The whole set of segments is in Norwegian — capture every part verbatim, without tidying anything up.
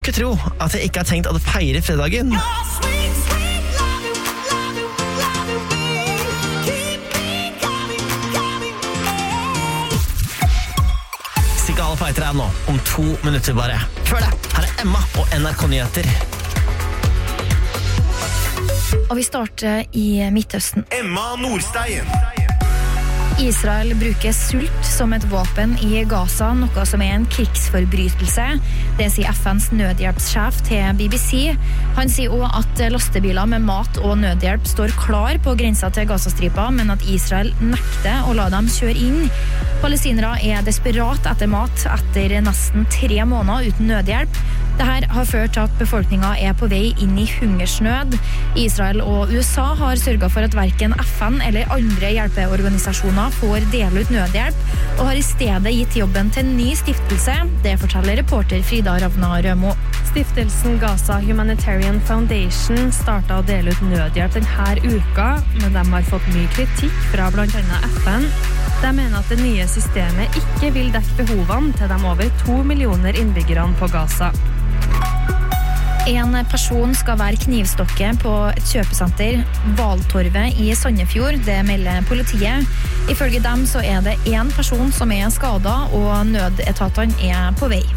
Ikke tro at jeg ikke har tenkt å feire fredagen. Sigala fighter er nå om to minutter bare. Før det, her er Emma og N R K Nyheter. Og vi starter i Midtøsten. Emma Nordstein. Israel bruker sult som et våpen i Gaza, noe som er en krigsforbrytelse. Det sier F N's nødhjelpssjef til B B C. Han sier også at lastebiler med mat og nødhjelp står klar på grensa til Gazastripa, men at Israel nekter å la dem kjøre inn. Palestinere er desperat etter mat etter nesten tre måneder uten nødhjelp. Dette har ført til at befolkningen er på vei inn i hungersnød. Israel og U S A har sørget for at hverken F N eller andre hjelpeorganisasjoner får dele ut nødhjelp, og har i stedet gitt jobben til en ny stiftelse. Det forteller reporter Frida Ravna Rømo. Stiftelsen Gaza Humanitarian Foundation startet å dele ut nødhjelp denne uka, men de har fått mye kritikk fra blant annet F N. De mener at det nye systemet ikke vil dekke behovene til de over to millioner innbyggerne på Gaza. En person skal være knivstokke på et kjøpesenter, Valtorvet i Sandefjord, det melder politiet. Ifølge dem så er det en person som er skadet, og nødetatene er på vei.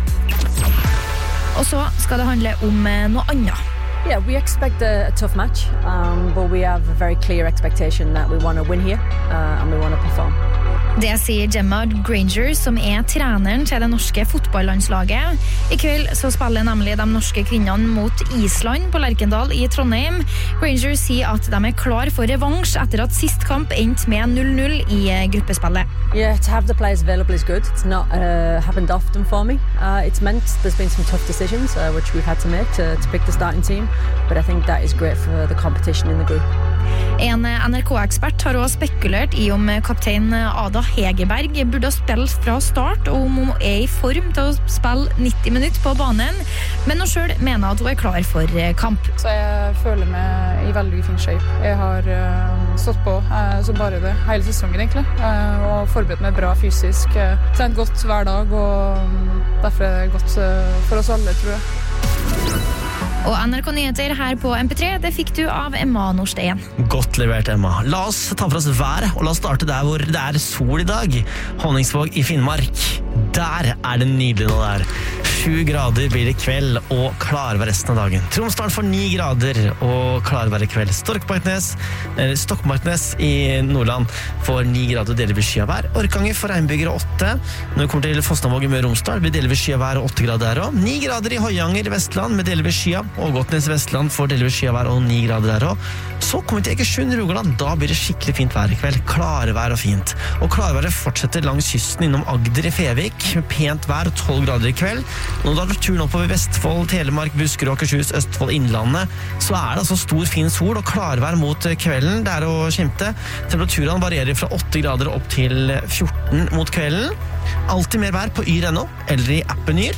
Og så skal det handle om noe annet. Yeah, we expect a, a tough match, um, but we have a very clear expectation that we want to win here uh, and we want to perform. Det sier Gemma Granger, som er treneren til det norske fotballandslaget. I kveld så spiller nemlig de norske kvinnene mot Island på Lerkendal i Trondheim. Granger sier at de er klar for revansj etter at sist kamp endte med null null i gruppespillet. Yeah, to have the players available is good. It's not uh, happened often for me. Uh, it's meant there's been some tough decisions uh, which we've had to make to, to pick the starting team, but I think that is great for the competition in the group. En N R K-ekspert har også spekulert i om kaptein Ada Hegerberg burde ha spilt fra start, og om hun er i form til å spille nitti minutter på banen, men hun selv mener at hun er klar for kamp. Så jeg føler meg i veldig fin shape. Jeg har uh, stått på uh, så bare det hele sesongen egentlig, uh, og forberedt meg bra fysisk. Uh, trent godt hver dag, og um, derfor er det godt uh, for oss alle, tror jeg. Og N R K Nyheter her på M P tre, det fikk du av Emma Nordstein. Godt levert, Emma. La oss ta for oss været, og la oss starte der hvor det er sol i dag. Honningsvåg i Finnmark. Der er det nydelig nå der. Sju grader blir det kveld og klarvær resten av dagen. Tromsdal får ni grader og klarvær i kveld. Storkmarknes, eller Stokkmarknes i Nordland får ni grader og delvis sky av vær. Orkanger får regnbyggere åtte. Når vi kommer til Fosnavåg i Møre og Romsdal blir delvis sky av vær og åtte grader der også. Ni grader i Høyanger i Vestland med delvis sky av. Ågotnes i Vestland får delvis sky av vær og ni grader der også. Så kommer vi til Egersund i Rogaland. Da blir det skikkelig fint vær i kveld. Klarvær og fint. Og klarværet fortsetter langs kysten innom Agder i Fevik med pent vær og tolv grader i kveld. Når du har turen oppover Vestfold, Telemark, Buskerud, Akershus, Østfold, Innlandet, så er det altså stor fin sol og klarvær mot kvelden. Det er å kjempe. Temperaturen varierer fra åtte grader opp til fjorten mot kvelden. Alltid mer vær på yr punkt no, eller i appen Yr.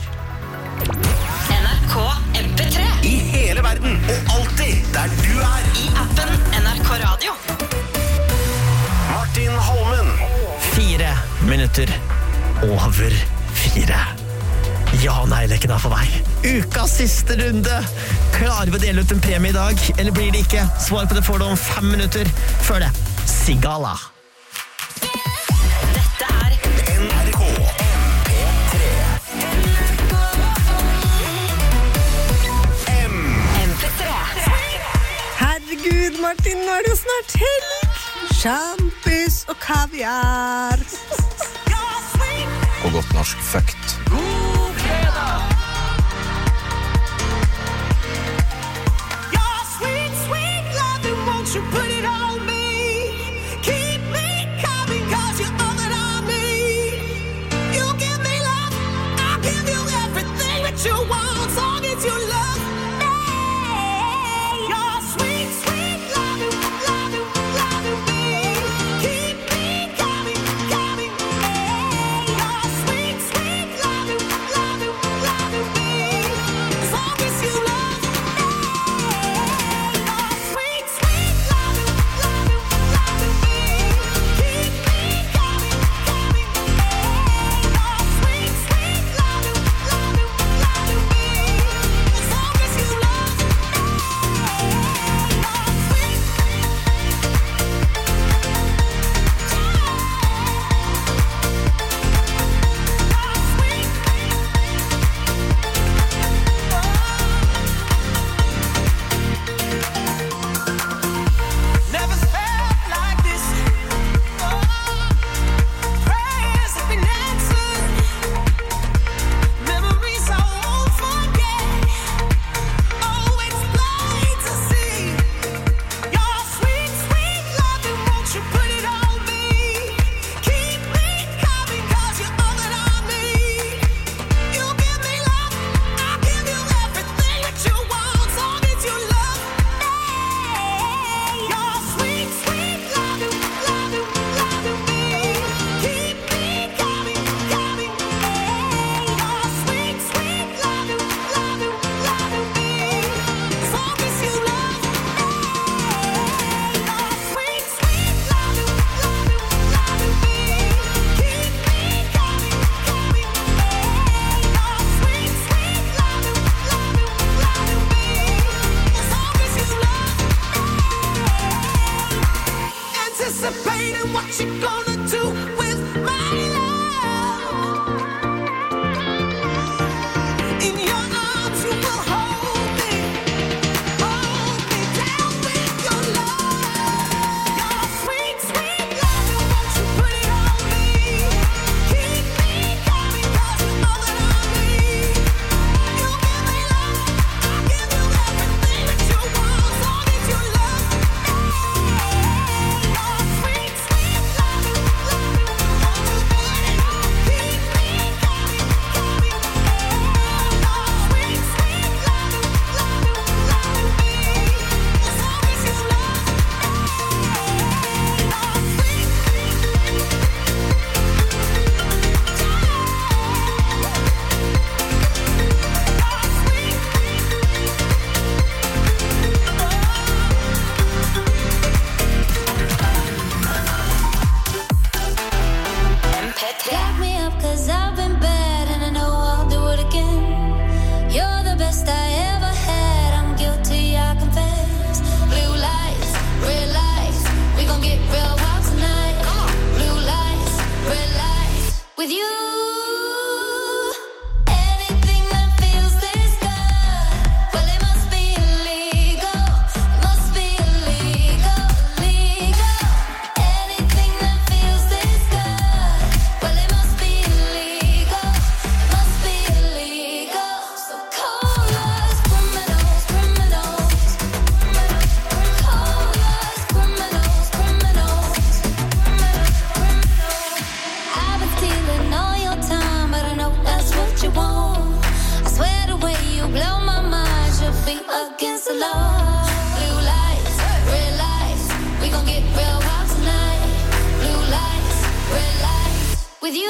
N R K M P tre. I hele verden, og alltid der du er. I appen N R K Radio. Martin Holmen. Fire minutter over fire. Ja, nei, leken er for vei. Ukas siste runde. Klarer vi å dele ut en premie i dag, eller blir det ikke? Svar på det får du om fem minutter. Før det, Sigala. Dette er N R K M P tre. M. M P tre. Herregud, Martin, nå er det jo snart helg. Champis og kaviar. På godt norsk fucked. God fredag! Your sweet, sweet love, won't you put it on me? Keep me coming, cause you're all that I need. You give me love, I'll give you everything that you want, as long as you love me. Your sweet, sweet love, love, love me. Keep me coming, coming, your sweet, sweet love. what you gonna do with my love? In your arms you will hold me, hold me down with your love. Your sweet, sweet love, won't you put it on me? Keep me coming, 'cause you're all that I need. You give me love, I'll give you everything that you want, as long as you love me. Your sweet, sweet love, love, won't you put it on? Keep me coming, coming. Your sweet, sweet love, love, love me, as long as you love me. Back me up, 'cause I've been bad and I know I'll do it again. You're the best I ever had. I'm guilty, I confess. Blue lights, red lights, we gon' get real wild tonight. Blue lights, red lights, with you. Anything that feels this good, well it must be illegal. Must be illegal, illegal. Anything that feels this good, well it must be illegal. Must be illegal. So call us criminals, criminals. Call us criminals, criminals. I've been stealing all your time, but I know that's what you want. I swear the way you blow my mind should be against the law. Blue lights, red lights, we gon' get real wild tonight. Blue lights, red lights, with you.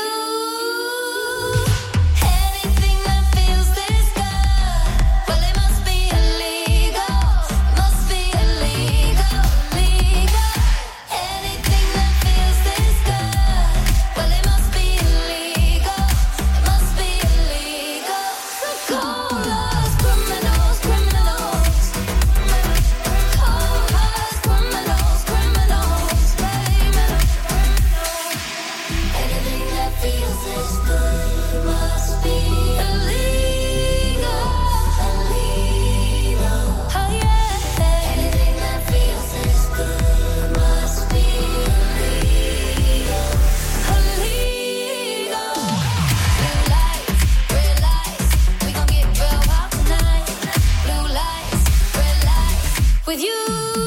Anything that feels this good, well it must be illegal. Must be illegal, illegal. Anything that feels this good, well it must be illegal. It must be illegal. So call us criminals, criminals. Call us criminals, criminals. Anything that feels this good must be illegal, illegal. Oh yeah. Anything that feels this good must be illegal, illegal. Blue lights, red lights, we gon' get real wild tonight. Blue lights, red lights, with you.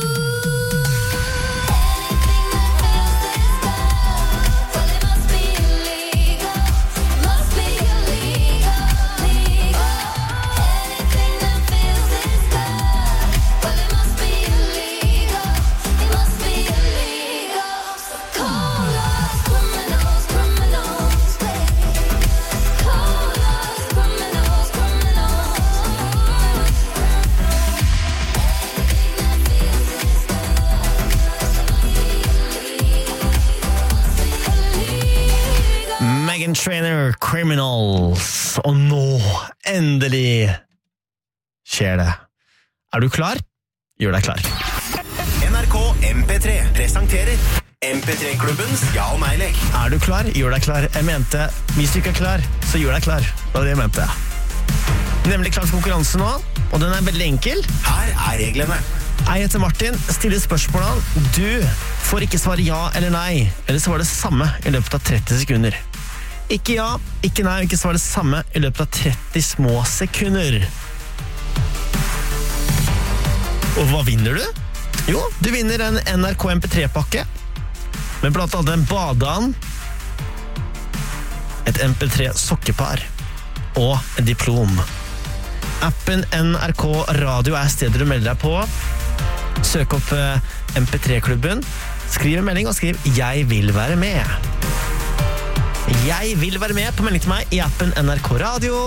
Anything that feels this good, well it must be illegal. Must be illegal, illegal. Anything that feels this good, well it must be illegal. It must be illegal. So call us criminals, criminals. Call us criminals, criminals. Meghan Trainor, Criminals. Og nå, endelig, skjer det. Er du klar? Gjør deg klar. N R K M P tre presenterer M P tre-klubbens Ja og Nei-lek. Er du klar? Gjør deg klar. Jeg mente, hvis du ikke er klar, så gjør deg klar. Det var det jeg mente. Nemlig klar for konkurranse nå, og den er veldig enkel. Her er reglene. Jeg heter Martin, stiller spørsmålene. Du får ikke svare ja eller nei, eller så var det samme i løpet av tretti sekunder. Ikke ja, ikke nei, ikke svare det samme i løpet av tretti små sekunder. Og hva vinner du? Jo, du vinner en N R K M P tre-pakke, med blant annet en badeand, et M P tre sokkepar og en diplom. Appen N R K Radio er stedet du melder deg på. Søk opp M P tre-klubben, skriv en melding og skriv «Jeg vil være med». Jeg vil være med på melding til meg i appen N R K Radio.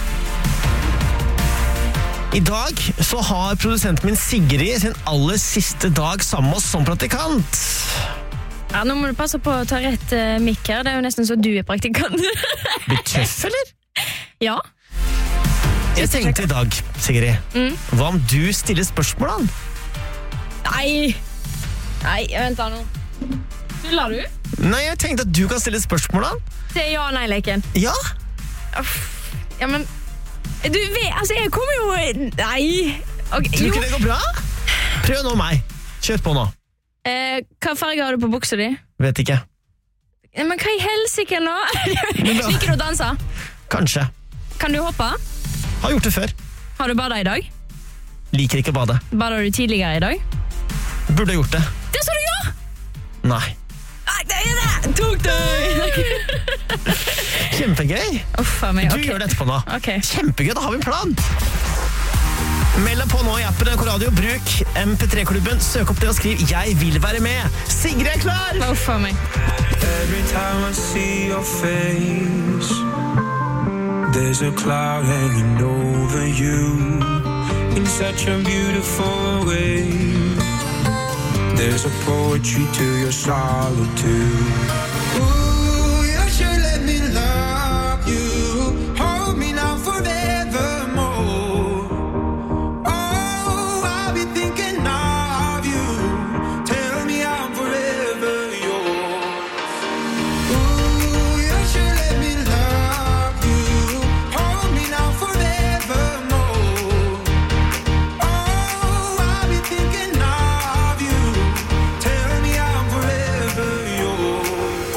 I dag så har produsenten min Sigrid sin aller siste dag sammen med oss som praktikant. Ja, nå må du passe på å ta rett uh, mikk her. Det er jo nesten så du er praktikant. Blir tøff, eller? Ja. Jeg tenkte i dag, Sigrid, mm. hva om du stiller spørsmål da? Nei. Nei, vent da nå. Tuller du? Nei, jeg tenkte at du kan stille spørsmål da. Det er ja- og nei-leken. Ja? Ja, men Du vet, altså, jeg kommer jo Nei. Okay, Tror du ikke det går bra? Prøv nå meg. Kjør på nå. Eh, hva farge har du på buksa di? Vet ikke. Men hva i helsike nå? Liker du å danse? Kanskje. Kan du hoppe? Har gjort det før. Har du badet i dag? Liker ikke å bade. Badet du tidligere i dag? Burde gjort det. Det sa du ja! Nei. Nei, det er det! Tok deg! Kjempegøy. Uffa meg, Du ok. gjør det etterpå nå. Ok. Kjempegøy, da har vi en plan. Meld deg på nå i appen N R K Radio. Bruk M P tre-klubben. Søk opp det og skriv 'Jeg vil være med'. Sigrid er klar! Uffa meg. Every time I see your face, there's a cloud hanging over you in such a beautiful way. There's a poetry to your solitude. Ooh, you should let me love you. Hold me now forevermore. Oh, I'll be thinking of you. Tell me I'm forever yours. Ooh, you should let me love you. Hold me now forevermore. Oh, I'll be thinking of you. Tell me I'm forever yours.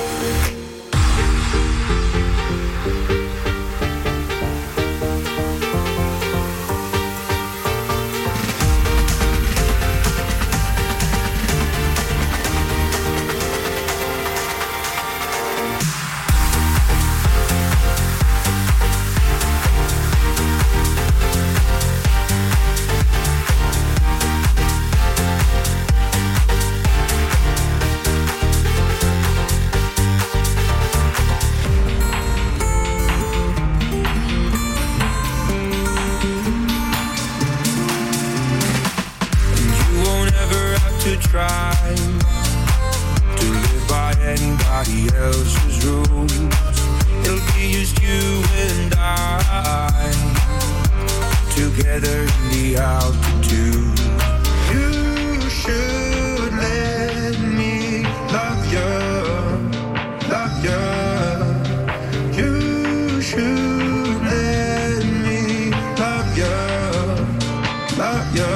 You won't ever have to try to live by anybody else's rules. It'll be just you and I together in the altitude. You should let me love you, love you. You should let me love you, love you.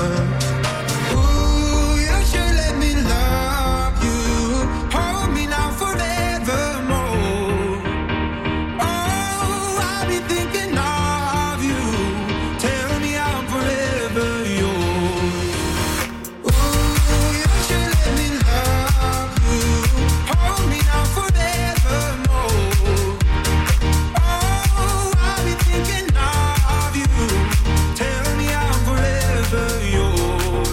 Ooh, you should let me love you. Hold me now forevermore. Oh, I'll be thinking of you. Tell me I'm forever yours. Ooh, you should let me love you. Hold me now forevermore. Oh, I'll be thinking of you. Tell me I'm forever yours.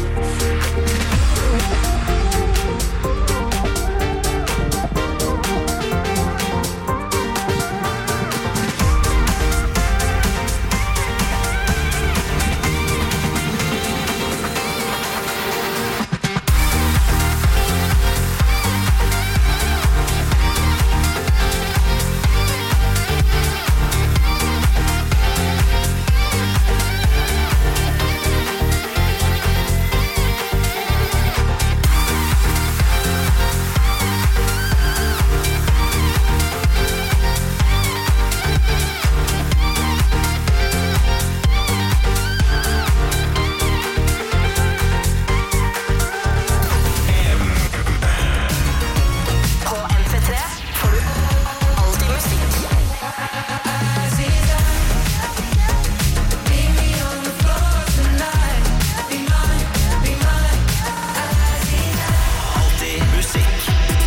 På M P tre får du alltid musikk. Alltid musikk.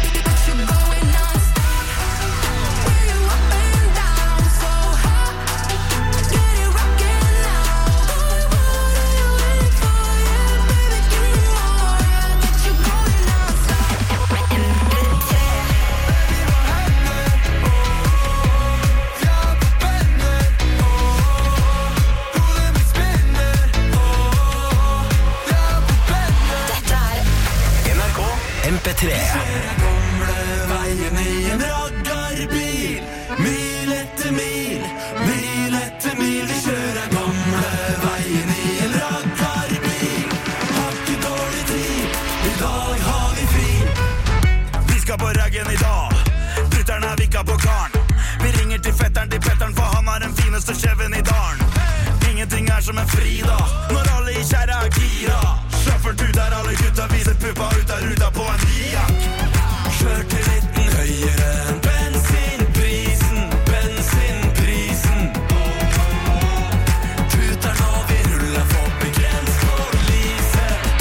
Dette er N R K M P tre. Mil etter mil, mil etter mil, vi kjører gamle veien i en raggarbil. Har ikke dårlig tid, i dag har vi fri. Vi skal på raggen i er fri da. Når alle i kjære er gira. Sjøffert ut der alle gutta viser puppa ut av ruta på en diak. Sjøltilliten høyere enn bensinprisen, bensinprisen. Tuter når vi ruller forbi grensk for lyset.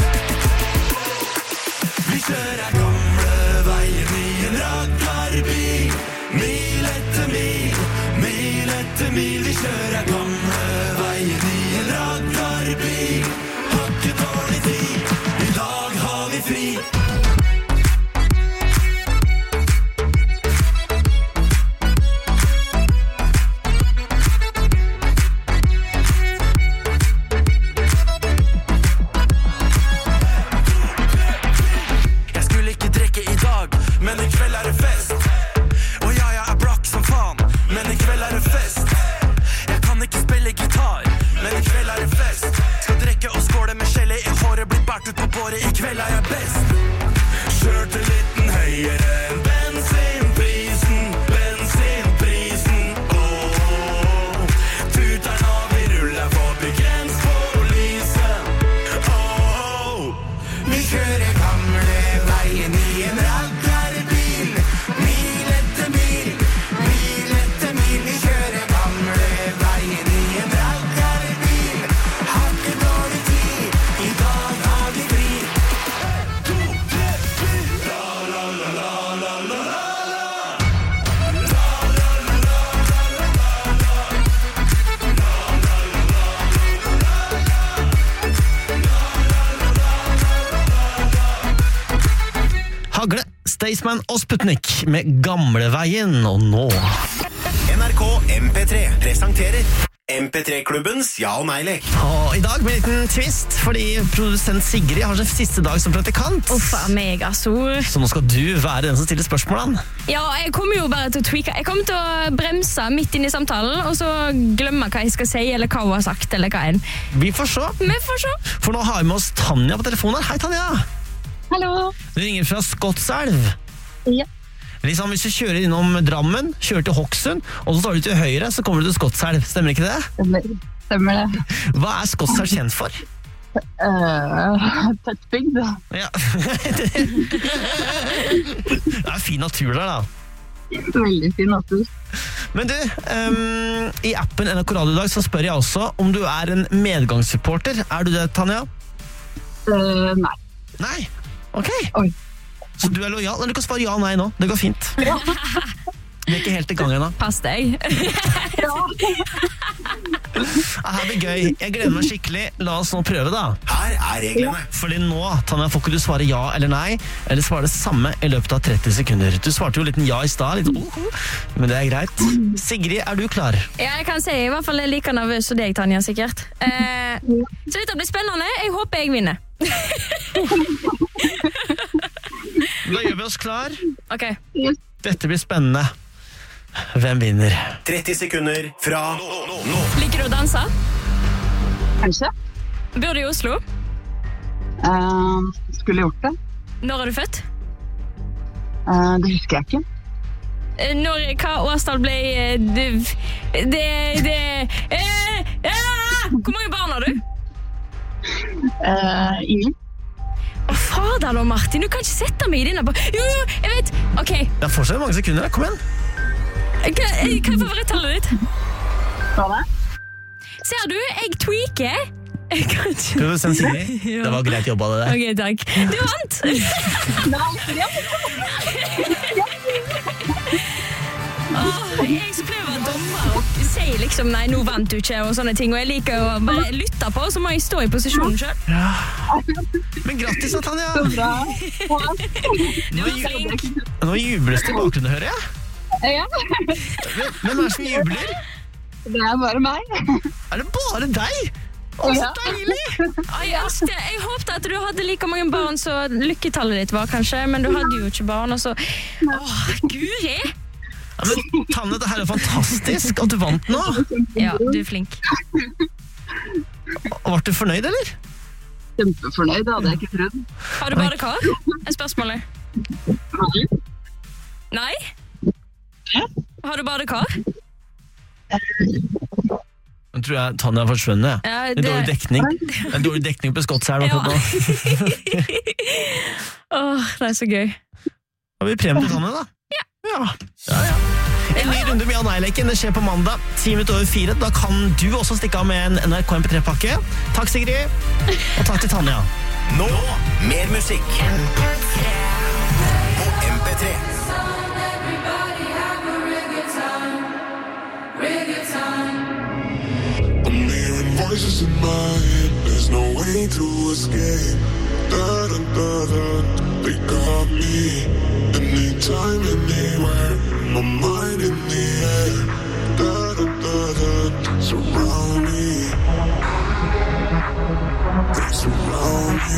Vi kjører gamle veier i en raggarbil. Mil etter mil, mil etter mil. Vi kjører gamle veier i en raggarbil. Har ikke dårlig tid, i dag har vi fri. Jeg skulle ikke drikke i dag, men i kveld er det fest. Og ja, jeg er blakk som faen, men i kveld er det fest. Jeg kan ikke spille gitar, men i kveld er det fest. Skal drikke og skåle med gelé i håret, bli bært ut på båret, i kveld er jeg best. Sjøltilliten høyere enn bensinprisen, bensinprisen. Åh, tuter når vi ruller forbi grensk for lyset. Åh, vi kjører gamle veien i en raggarbil. Mil etter mil, mil etter mil. Vi kjører gamle veien i en raggarbil. Har ikke dårlig tid, i dag har vi fri. To, tre, fire. La, la, la, la, la, la, la. Hagle, Staysman og Sputnik med Gamleveien, og nå N R K M P tre presenterer M P tre-klubbens ja og nei-lek. Og i dag med en liten twist, fordi produsent Sigrid har sin siste dag som praktikant. Uffa meg, altså. Så nå skal du være den som stiller spørsmålene. Ja, jeg kommer jo bare til å tweake. Jeg kommer til å bremse midt inn i samtalen, og så glemme hva jeg skal si, eller hva hun har sagt, eller hva enn. Vi får se. Vi får se. For nå har vi med oss Tanja på telefonen. Hei, Tanja. Hallo. Du ringer fra Skotselv. Ja. Liksom, hvis du kjører innom Drammen, kjører til Hokksund, og så står du til høyre, så kommer du til Skotselv. Stemmer ikke det? Stemmer, Stemmer det. Hva er Skotselv kjent for? Uh, Tettbygd. Ja. Det er fin natur der, da. Veldig fin natur. Men du, um, i appen N R K Radio i dag så spør jeg også om du er en medgangssupporter. Er du det, Tanja? Uh, nei. Nei? Ok. Oi. Så du er lojal? Du kan svare ja og nei nå. Det går fint. Ja. Vi er ikke helt i gang ennå. Pass deg. Ja. Ah, det blir gøy. Jeg gleder meg skikkelig. La oss nå prøve, da. Her er reglene. Fordi nå, Tanja, får ikke du svare ja eller nei, eller svare det samme i løpet av tretti sekunder. Du svarte jo litt ja i stad, litt uh, men det er greit. Sigrid, er du klar? Ja, jeg kan si i hvert fall jeg er like nervøs som deg, Tanja, sikkert. Eh, så dette blir spennende. Jeg håper jeg vinner. Da gjør vi oss klar. Ok. Dette blir spennende. Hvem vinner? tretti sekunder fra nå. nå. Liker du å danse? Kanskje. Bor du i Oslo? Uh, skulle gjort det. Når er du født? Uh, det husker jeg ikke. Eh, Når, hva årstall ble eh, det, det, det eh, eh, Hvor mange barn har du? Uh, ingen. Å, fader da, Martin, du kan ikke sette meg i denne. Jo, jo, jeg vet. Ok. Det er fortsatt mange sekunder. Kom igjen. Hva, hva er favorittallet ditt? Hva da? Ser du, jeg tweaker. Jeg kan ikke. Produsent Sigrid, det var greit jobba det der. Ok, takk. Du vant. Nei, ja. Åh, jeg som pleier å være dommer og sier liksom nei, nå vant du ikke og sånne ting, og jeg liker å bare lytte på, så må jeg stå i posisjonen selv. Ja. Men grattis da, Tanja. Du var flink. Nå jubles det i bakgrunnen, hører jeg. Ja. Hvem er det som jubler? Det er bare meg. Er det bare deg? Å, så deilig! Ai, Aske, jeg håpte at du hadde like mange barn, så lykketallet ditt var kanskje, men du hadde jo ikke barn, og så... Åh, Guri! Ja, men Tanne, det her er fantastisk at du vant nå. Ja, du er flink. Og var du fornøyd, eller? Kjempefornøyd, det hadde jeg ikke trodd. Har du badekar? Er spørsmålet. Nei? Har du badekar? tror jeg Tanja har forsvunnet. Ja, det... det er dårlig dekning. Det er dårlig dekning på Skotselv. Ja. Åh, det er så gøy. Har vi premie til Tanja, da? Ja. Ja, ja, ja. En ny runde med Jan Eileken, det skjer på mandag, ti minutter over fire. Da kan du også stikke av med en N R K M P tre-pakke. Takk, Sigrid. Og takk til Tanja. Nå, mer musikk. M P tre. På M P tre. I'm hearing voices in my head. There's no way to escape. Da da da da. They got me. Anytime, anywhere. My mind in the air. Da da da da. Surround me. They surround me.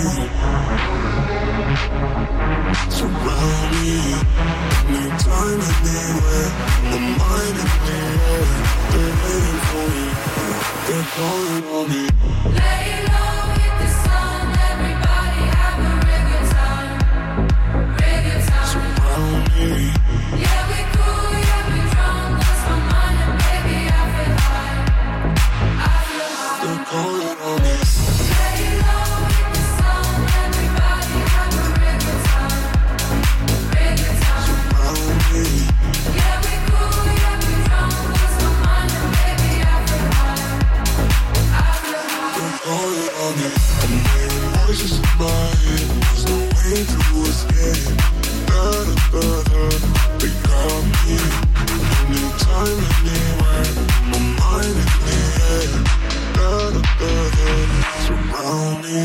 Surround me. Anytime, anywhere. My mind in the air. They're waiting for me. They're calling on me. Lay low, hit the sun, everybody have a real good time. Real good time. Surround me. Yeah, we cool, yeah, we drunk, lost my mind and baby I feel high. I feel high. They're calling on me. Lay low, hit the sun, everybody have a real good time. Real good time. Surround me. Yeah, we cool, yeah, we drunk, lost my mind and baby I feel high. I feel high. They're calling on me. I'm hearing voices in my head. There's no way to escape. Da da da da. They got me. Anytime, anywhere. My mind in the air. Da da da da. Surround me.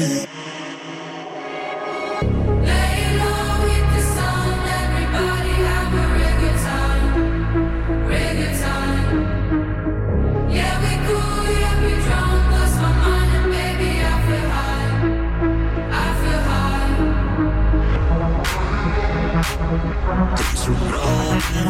Lay low, hit the sun, everybody have a real good time. Real good time. Yeah, we cool, yeah, we drunk, lost my mind and baby I feel high. I feel high. They surround me.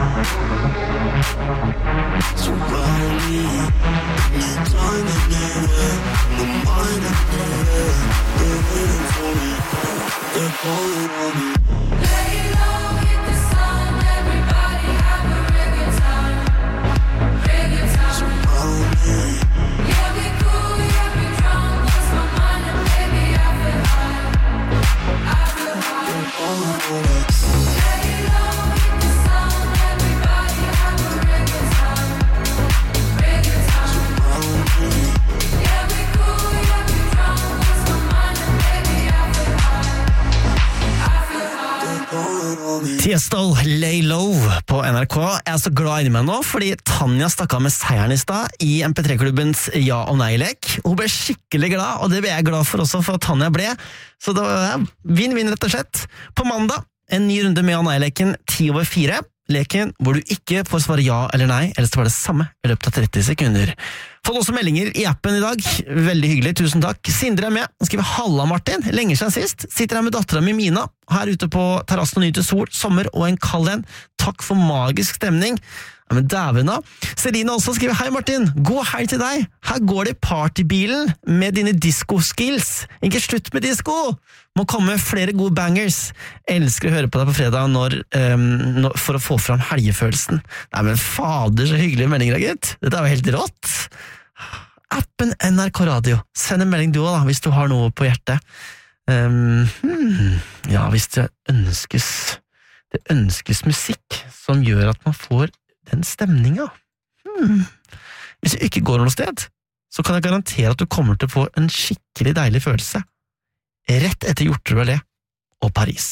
Surround me. Anytime, anywhere. My mind in the air. They're waiting for me. They're calling on me. Lay low, hit the sun, everybody have a real good time. Real good time. Surround me. Yeah, we cool, yeah, we drunk, lost my mind and baby I feel high. I feel high. They're calling on me. Lay low, hit the sun, everybody have a real good time. Real good time. Surround me. Yeah, we cool, yeah, we drunk, lost my mind and baby I feel high. I feel high. They're calling on me. Tiesto, Lay Low på N R K. Jeg er så glad inni meg nå, fordi Tanja stakk av med seieren i stad i M P tre-klubbens ja- og nei-lek. Hun ble skikkelig glad, og det ble jeg glad for også, for at Tanja ble. Så det var vinn-vinn rett og slett. På mandag, en ny runde med ja- og nei-leken ti over fire. Leken hvor du ikke får svare ja eller nei, eller svare det samme i løpet av tretti sekunder. Fått også meldinger i appen i dag. Veldig hyggelig, tusen takk. Sindre er med. Han skriver Halla Martin, lenge siden sist. Sitter her med datteren min Mina, her ute på terrassen og nyter sol, sommer og en kald en. Takk for magisk stemning. Ja, men dæven da. Selina også skriver Hei Martin, god helg til deg. Her går det i partybilen med dine disco-skills. Ikke slutt med disco. Må komme flere gode bangers. Elsker å høre på deg på fredag når, um, når, for å få fram helgefølelsen. Nei, men fader, så hyggelige meldinger, gitt. Dette er jo helt rått. Appen N R K Radio. Send en melding du også, da, hvis du har noe på hjertet. Um, hmm, ja, hvis det ønskes det ønskes musikk som gjør at man får den stemninga. Hmm. Hvis du ikke går noe sted, så kan jeg garantere at du kommer til å få en skikkelig deilig følelse. Rett etter Hjorterud Allé og Paris.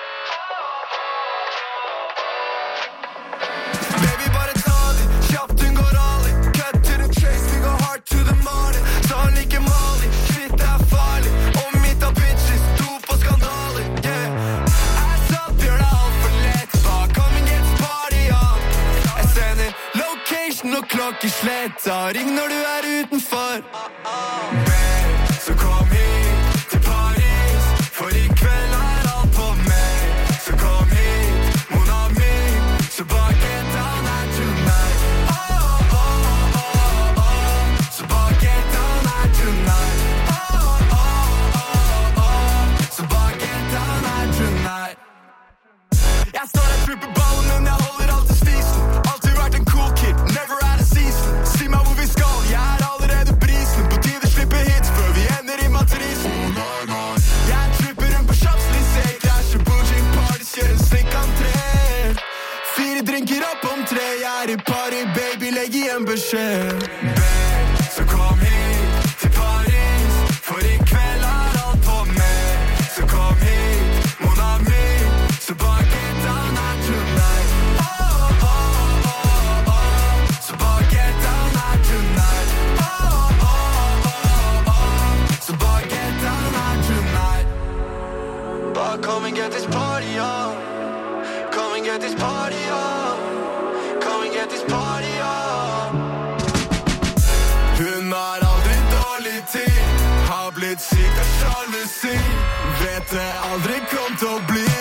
Baby, bare ta det, kjapt hun går all in. Cut to the chase, we go hard to the morning. Så han liker Mali, shit det er farlig. Og mitt av bitches, dop og skandaler, yeah. Ass up, gjør det alt for lett. Bare come and get this party on. Jeg sender location og klokkeslett. Ring når du er utenfor. Babe, så kom hit til Paris. For i kveld er alt på meg. Så kom hit, mon ami. Så bare get down there tonight. Oh, oh, oh, oh, oh. Så bare get down there tonight. Oh, oh, oh, oh, oh. Så bare get down there tonight. Jeg står her, tripper ballen, men jeg holder alltid stisen. Alltid vært en cool kid, never had a season. Si meg hvor vi skal, jeg er jeg gi en beskjed. Babe, så kom hit til Paris, for i kveld er alt på meg. Så kom hit, mon ami, så bare get down her tonight. Oh, oh, oh, oh, så bare get down her tonight. Oh, oh, oh, oh, så bare get down her tonight. Bare come and get this party on. Come and get this party on. Come and get this party on. Hun har aldri dårlig tid, har blitt syk av sjalusi. Vet det aldri kom til å bli.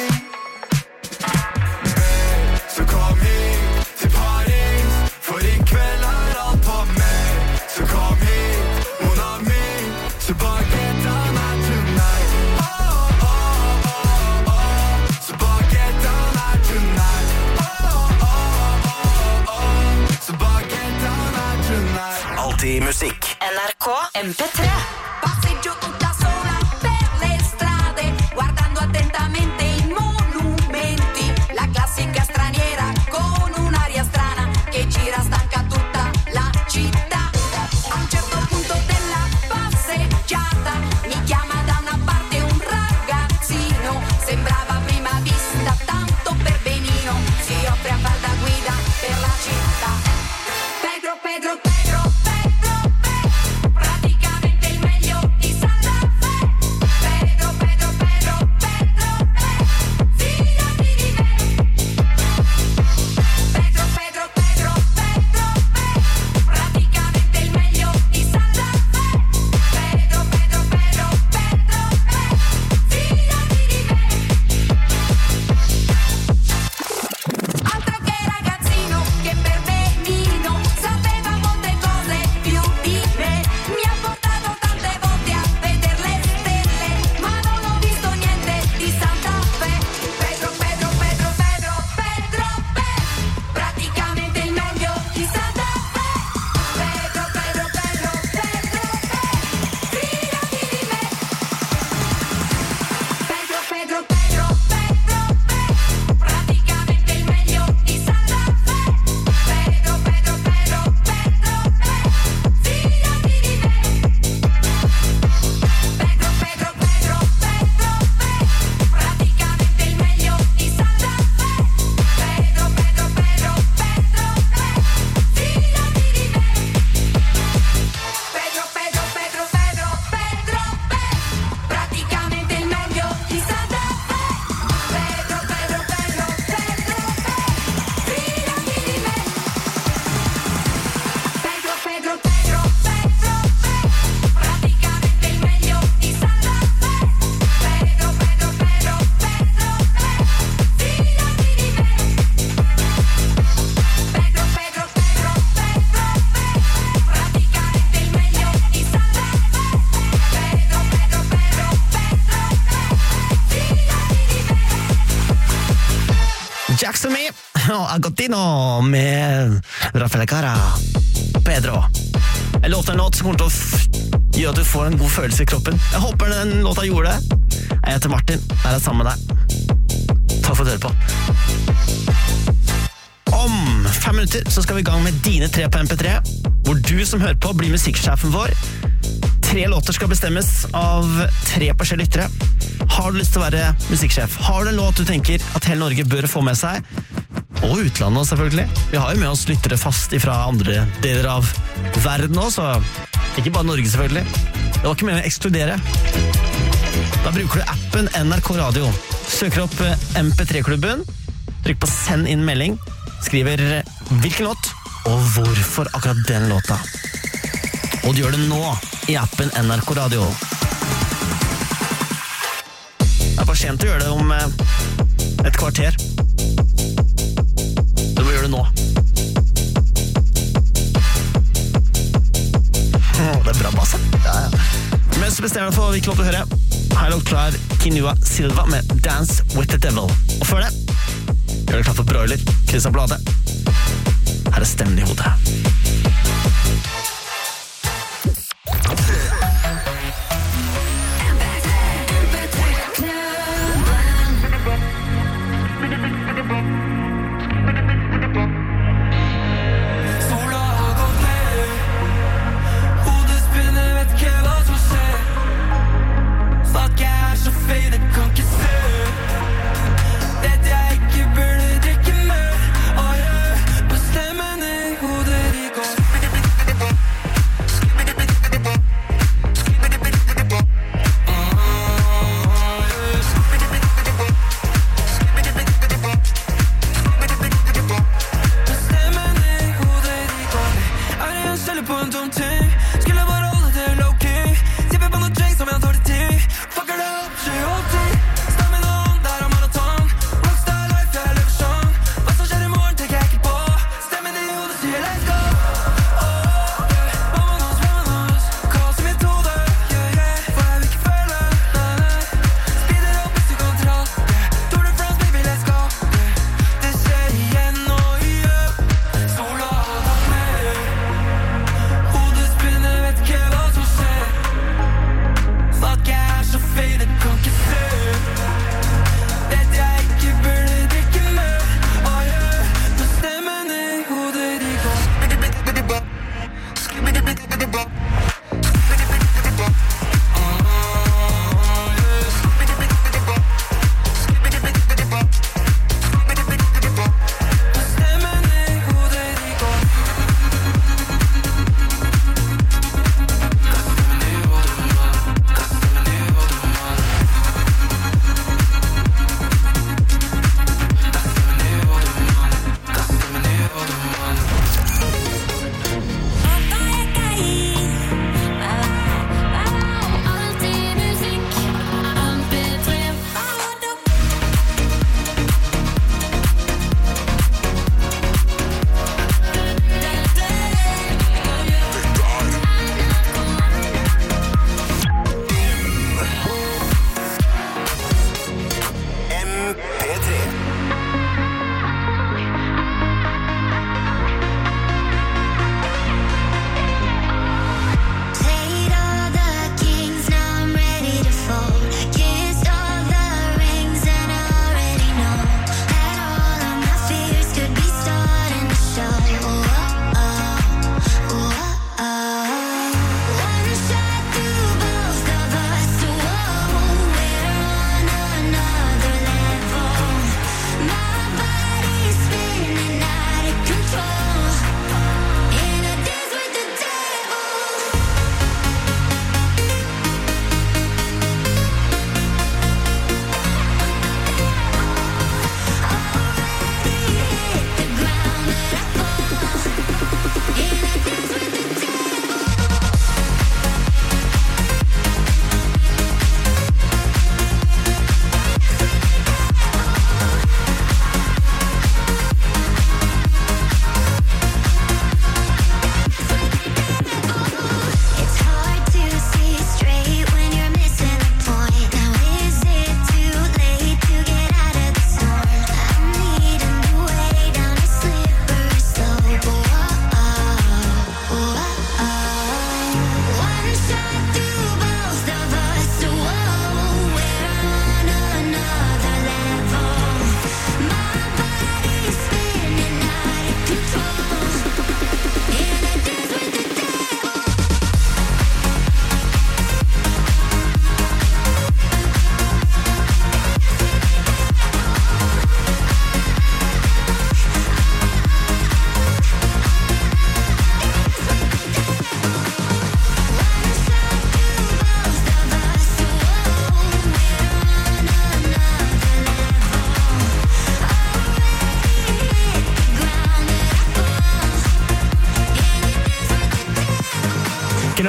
Babe, så kom hit til Paris, for i kveld er alt på meg. Så kom hit, mon ami, så bare get down her tonight. Oh, oh, oh, oh, så bare get down her tonight. Oh, oh, oh, oh, så bare get down her tonight. Alltid musikk. N R K M P tre. Passeggio tutta sola per le strade, guardando attentamente i monumenti, la classica straniera con un'aria strana che gira stanca tutta la città. A un certo punto della passeggiata mi chiama da una parte un ragazzino, sembrava a prima vista tanto per benino, si offre a far da guida per la città. Pedro, Pedro, Pedro, Pedro, Pedro, praticamente il meglio di Santa Fe. Pedro, Pedro, Pedro, Pedro, Pedro, fidati di me. Pedro, Pedro, Pedro, Pedro, Pedro, praticamente il meglio di Santa Fe. Pedro, Pedro, Pedro, Pedro, Pedro, fidati di me. Altro che ragazzino, che per benino sapeva molte cose più di me. Mi ha portato tante volte a vedere le stelle, ma non ho visto niente di Santa Fe. Pedro, Pedro, Pedro, Pedro, Pedro, Pedro, praticamente il meglio di Santa Fe. Pedro, Pedro, Pedro, Pedro, Pedro, fidati di me. Pedro, Pedro, Pedro, Pedro, Pedro, praticamente il meglio di Santa Fe. Pedro, Pedro, Pedro, Pedro, Pedro, fidati di me. Pedro, Pedro, Pedro, Pedro, Pedro, praticamente il meglio di Santa Fe. Pedro, Pedro, Pedro, Pedro, fidati di me. Pedro, Pedro, Pedro, Pedro, Pedro, Pedro, praticamente il meglio di Santa Fe. Pedro, Pedro, Pedro, Pedro, Pedro, fidati di me. Pedro, Pedro, Pedro, Pedro, Pedro, praticamente il meglio di Santa Fe. Pedro, Pedro, Pedro, Pedro, fidati di me. Pedro, Pedro, Pedro, Pedro, praticamente il meglio di Santa Fe. Pedro, Pedro, Pedro, Pedro, fidati di me. Jackson Me og Agostino med Rafael Cara. Pedro. Jeg låter en låt som kommer til å f- gjøre at du får en god følelse i kroppen. Jeg håper den låta gjorde det. Jeg heter Martin. Jeg er sammen med deg. Takk for at du hører på. Om fem minutter så skal vi i gang med dine tre på M P tre, hvor du som hører på blir musikksjefen vår. Tre låter skal bestemmes av tre forskjellige lyttere. Har du lyst til å være musikksjef? Har du en låt du tenker at hele Norge bør få med seg? Og utlandet selvfølgelig. Vi har jo med oss lyttere fast fra andre deler av verden også, så ikke bare Norge selvfølgelig. Det var ikke med å ekskludere. Da bruker du appen N R K Radio. Søker opp M P tre-klubben, trykk på send inn melding, skriver hvilken låt og hvorfor akkurat den låta. Og du gjør det nå i appen N R K Radio. Det er for sent å gjøre det om et kvarter. Du må gjøre det nå. Åh, det er bra bass. Ja, ja. Mens du bestemmer deg for hvilken låt du hører, har jeg lagt klar Kinua Silva med Dance with the Devil. Og før det, gjør det klart for Broiler, Christian Blade. Her er stemmen i hodet. Så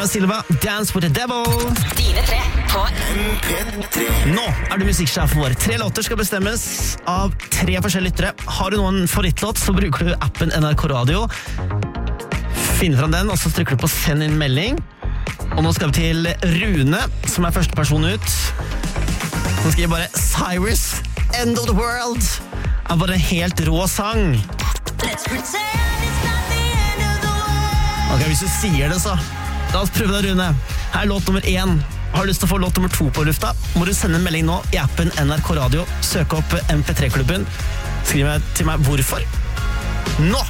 Silva, Dance with the Devil. Dine tre på M P tre. Nå er du musikksjefen vår. Tre låter skal bestemmes av tre forskjellige lyttere. Har du noen favorittlåt, så bruker du appen N R K Radio. Finn fram den, og så trykker du på send inn melding. Og nå skal vi til Rune, som er første person ut. Nå skriver bare Cyrus, End of the World. Det er bare en helt rå sang. Ok, hvis du sier det så. La oss prøve det, Rune. Her er låt nummer én. Har du lyst til å få låt nummer to på lufta, må du sende en melding nå i appen N R K Radio. Søk opp M P tre-klubben. Skriv til meg hvorfor. Nå!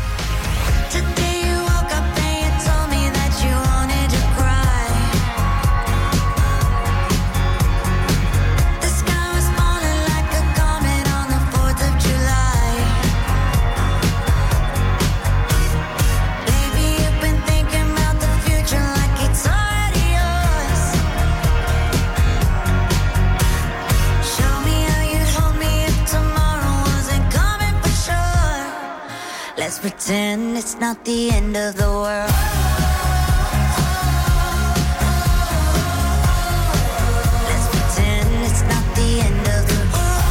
Let's pretend it's not the end of the world. Let's pretend it's not the end of the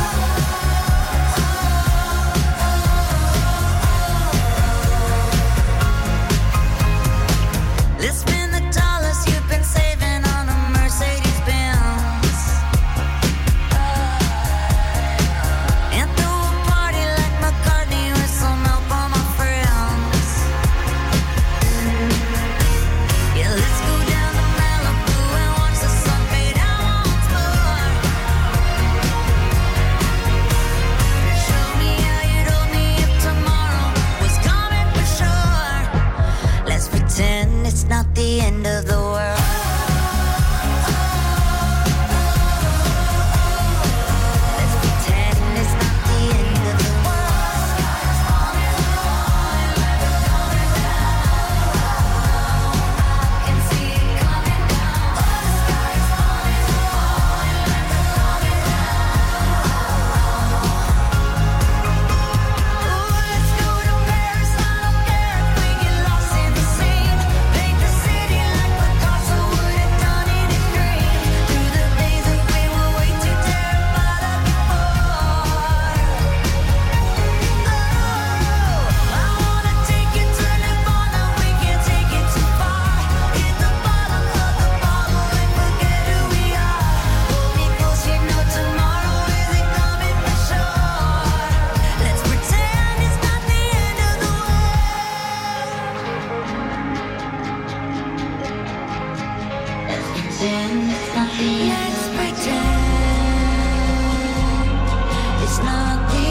world. Let's spend the dollars you've been saving on a Mercedes Benz. And throw a party like McCartney with some help on my friends. Yeah, let's go down to Malibu and watch the sun fade out once more. Show me how you'd hold me if tomorrow was coming for sure. Let's pretend it's not the end of the world. Let's pretend it's not the end of the world. I can see it coming down. The sky is falling, falling like a Ooh, let's go to Paris. I don't care if we get lost in the scene. Paint the city like Picasso would have done it in green. Through the days that we were way too terrified of before. Oh, I wanna take you to Nirvana. We can't take it too far. Hit the bottom of the bottle and forget who we are. Hold me close, you know tomorrow isn't coming for sure. Let's pretend it's not the end of the Let's pretend it's not the end. Let's pretend it's not the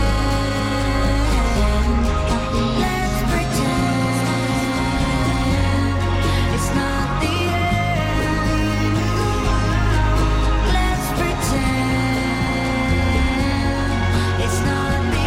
end. Let's pretend it's not the end. Let's pretend it's not the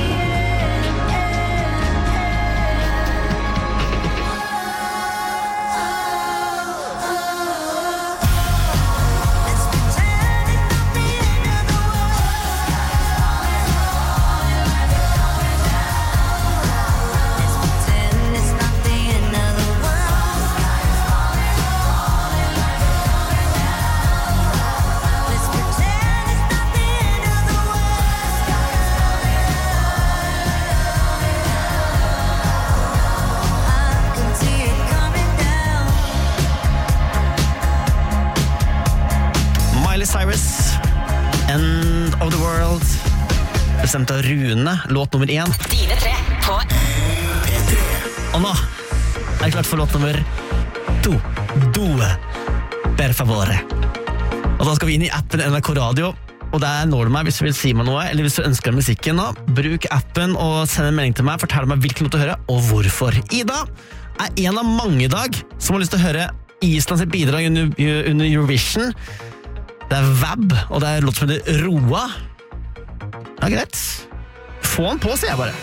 Miley Cyrus, End of the World. Bestemt av Rune, låt nummer én. Dine tre på Og nå er det klart for låt nummer to. Due, per favore. Og da skal vi inn i appen N R K Radio. Og der når du meg hvis du vil si meg noe, eller hvis du ønsker musikken nå. Bruk appen og send en melding til meg. Fortell meg hvilken låt du hører, og hvorfor. Ida er en av mange i dag som har lyst til å høre Islands bidrag under, under Eurovision. Det er Vab, og det er låt som heter Roa. Ja, greit. Få den på, sier jeg bare.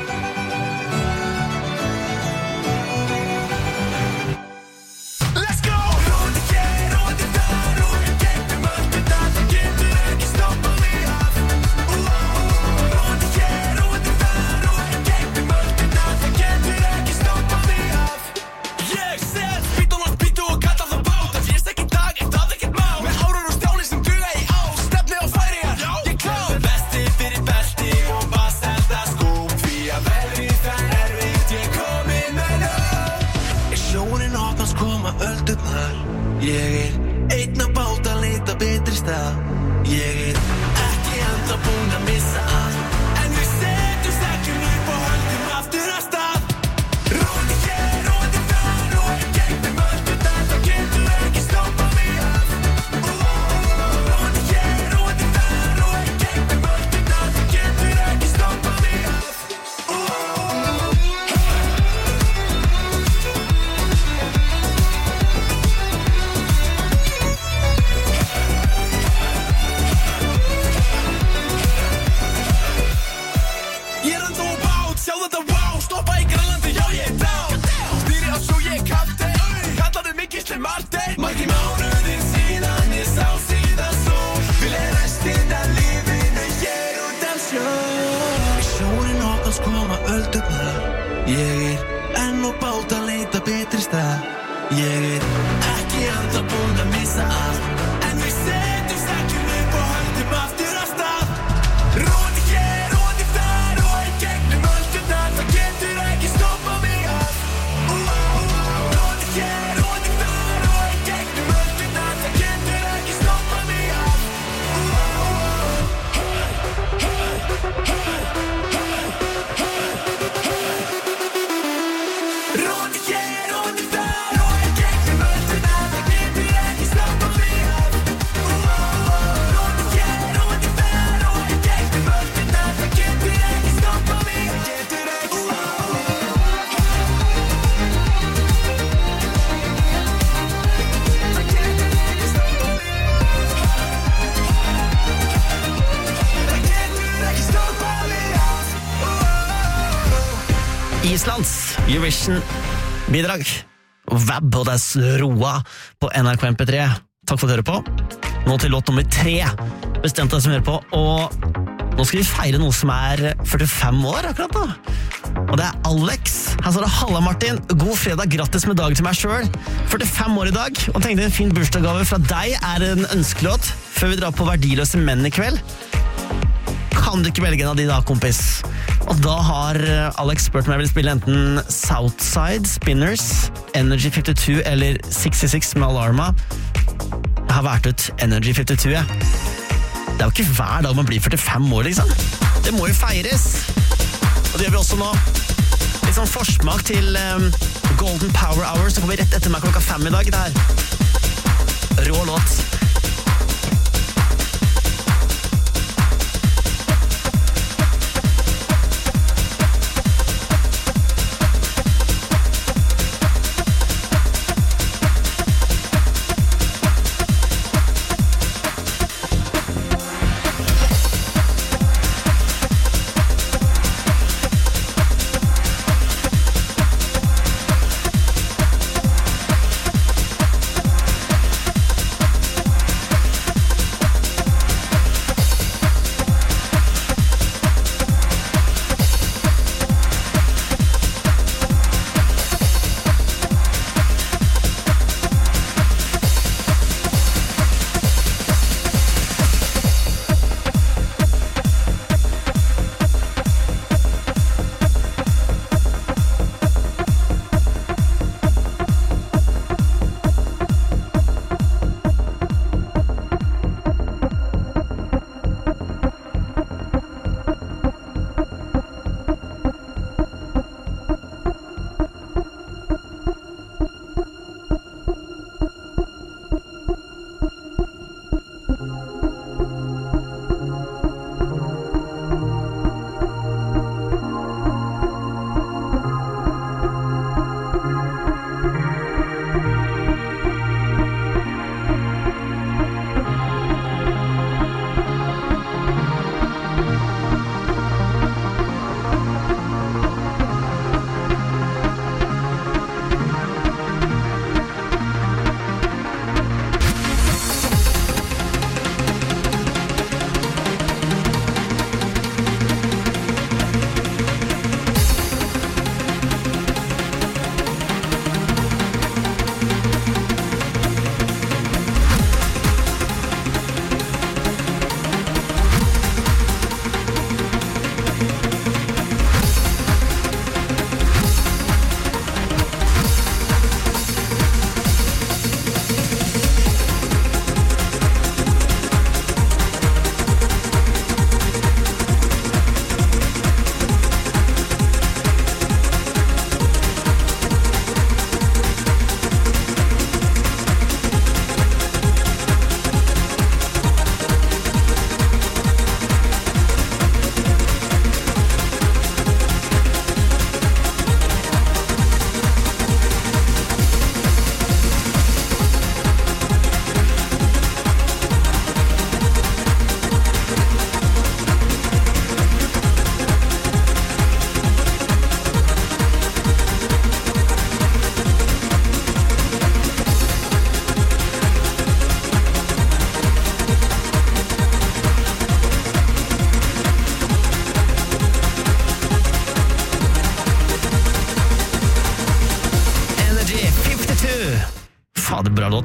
Let's go! Jeg ser spytt og spytt og katt er einn að báta að leita betri stað. Ég er ekki enda búin að missa allt, en við setjum stekkjum upp og höldum aftur að stað. Róti hér, róti þar og í gegnum öldurnar, þá getur ekki stoppað mig af. Róti hér, róti þar og í gegnum öldurnar, þá getur ekki stoppað mig af. Ég er ennþá á bát, sjá þetta wow, stoppa í Grænlandi, já ég er down. Stýri á sjó, ég er kapteinn, kallaði mig Gísli Marteinn. Margir mánuðir síðan ég sá síðan sól, vil er restin af lífinu hér út af sjó. Í sjónin okkans koma öldurnar, ég er enn á bát að leita betri stað. Ég er ekki enda búin að missa allt, en við setjum stekkjum upp og höldum aftur af stað. Róti hér, róti þar og í gegnum öldurnar, þá getur ekki stoppað mig af. Róti hér, róti þar og í gegnum öldurnar, þá getur ekki stoppað mig af. Róti hér, róti þar og í gegnum öldurnar, þá getur ekki stoppað mig af. Róti hér, róti þar og í gegnum öldurnar, þá getur ekki stoppað mig af. Getur ekki stoppað mig af. Það getur ekki stoppað mig af. Það getur ekki stoppað mig af. Islands Eurovision-bidrag. Vab og deres Roa på N R K M P tre. Takk for at du hører på. Nå til låt nummer tre. Bestemt deg som hører på. Og nå skal vi feire noe som er førtifem år akkurat da. Og det er Alex. Her står det Halla Martin. God fredag, grattis med dagen til meg selv. førtifem år i dag. Og tenkte en fin bursdagsgave fra deg er en ønskelåt før vi drar på verdiløse menn i kveld. Kan du ikke velge en av de da, kompis? Og da har Alex spurt om jeg vil spille enten Southside, Spinners, Energy femtito eller sekstiseks med Alarma. Jeg har vært ut Energy femtito, jeg. Det er jo ikke hver dag man blir førtifem år, liksom. Det må jo feires. Og det gjør vi også nå. Litt sånn forsmak til um, Golden Power Hour, så kommer vi rett etter meg klokka fem i dag. Det her. Rå låt.